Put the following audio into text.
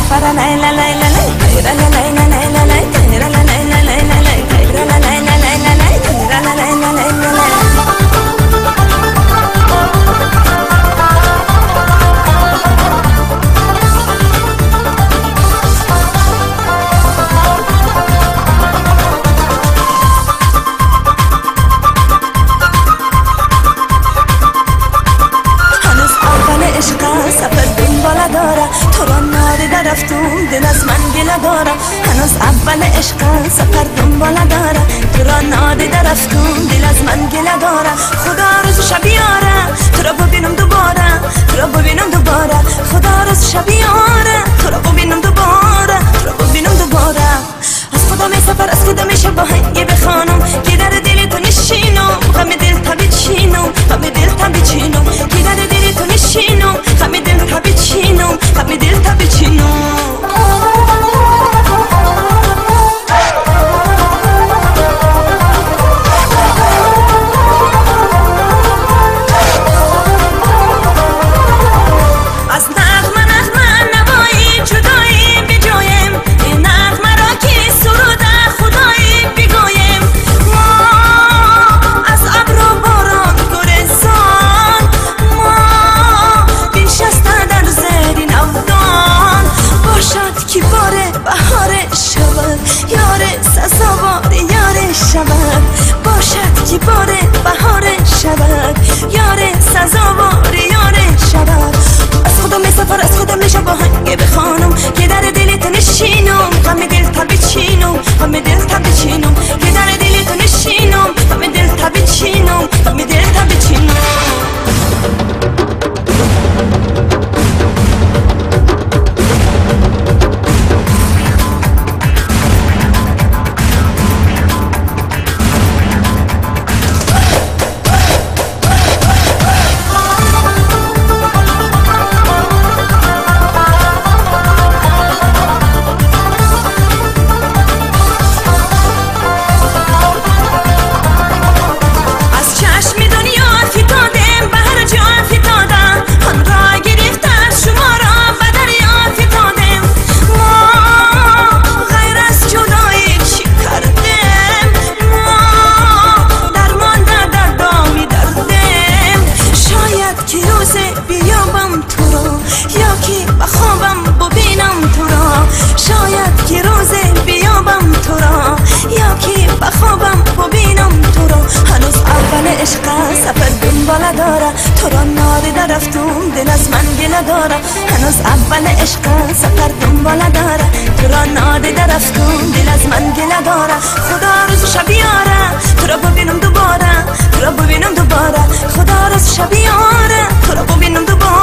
سفر لا لا لا لا لا لا لا لا لا لا لا لا رفتم دل از من گله داره هنوز اول عشق سفر دنبال داره تو را نادیده رفتم دل از من گله داره خدا روز شب یاره تو را ببینم دوباره تو را ببینم دوباره خدا روز شب یاره تو را ببینم دوباره تو را ببینم دوباره از خدا می سفر از خدا میشه با هنگی بخوانم که در دل تو نشینم غم دل تا بچینم غم دل تا بچینم که در دل تو نشینم غم دل تا بچینم غم دل تا بچینم باشد که باره بهار شود یاره سزاوار یاره شود از خدا می سفر از خدا میشه با هنگه بخوانم که در دل تو نشینم غم دل تا بچینم غم دل تا بچینم که در دل تو نشینم غم دل تا بچینم غم دل تا بچینم سفر دنبال داره تو را نادیده رفتم دل از من گله داره هنوز اول عشق سفر دنبال داره تو را نادیده رفتم دل از من گله داره خدا روز شب یاره تو را ببینم دوباره تو را ببینم دوباره خدا روز شب یاره تو را ببینم دوباره